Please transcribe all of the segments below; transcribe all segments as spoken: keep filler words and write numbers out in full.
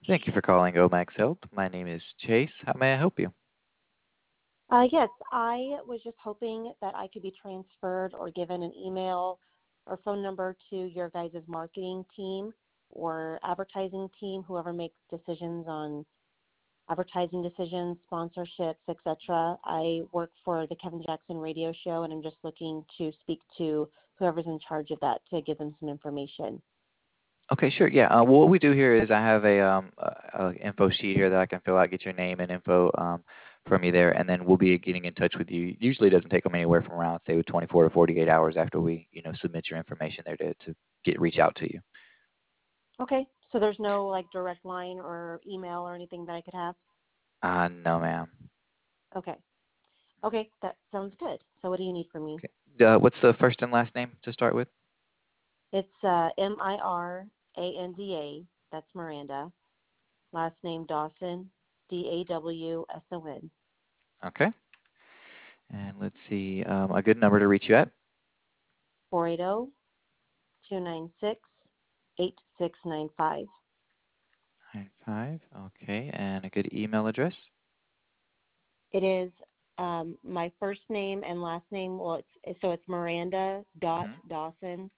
Thank you for calling Omax Health. My name is Chase. How may I help you? Uh, yes, I was just hoping that I could be transferred or given an email or phone number to your guys' marketing team or advertising team, whoever makes decisions on advertising decisions, sponsorships, et cetera. I work for the Kevin Jackson radio show, and I'm just looking to speak to whoever's in charge of that to give them some information. Okay, sure. Yeah. Uh, well, what we do here is I have a, um, a, a info sheet here that I can fill out, get your name and info um, from you there, and then we'll be getting in touch with you. Usually, it doesn't take them anywhere from around say twenty-four to forty-eight hours after we, you know, submit your information there to to get reach out to you. Okay, so there's no like direct line or email or anything that I could have? Uh, no, ma'am. Okay. Okay, that sounds good. So what do you need from me? Okay. Uh, what's the first and last name to start with? It's uh, M I R A N D A. That's Miranda. Last name Dawson, D A W S O N. Okay. And let's see, um, a good number to reach you at? four eight zero, two nine six, eight six nine five. Nine five. Okay. And a good email address? It is um, my first name and last name. Well, it's, so it's Miranda dot Mm-hmm. Dawson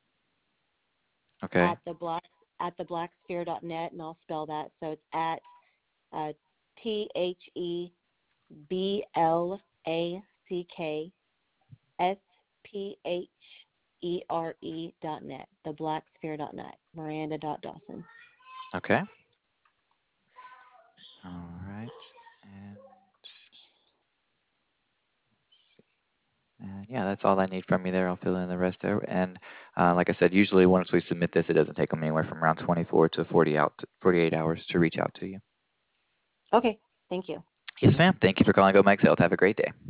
Okay. at the black at the blacksphere dot net, and I'll spell that. So it's at uh, T H E B L A C K S P H E R E dot net, the blacksphere dot net, Miranda dot Dawson. Okay. All right. And And yeah, that's all I need from you there. I'll fill in the rest there. And uh, like I said, usually once we submit this, it doesn't take them anywhere from around twenty-four to forty out, forty-eight hours to reach out to you. Okay, thank you. Yes, ma'am. Thank you for calling Go Max Health. Have a great day.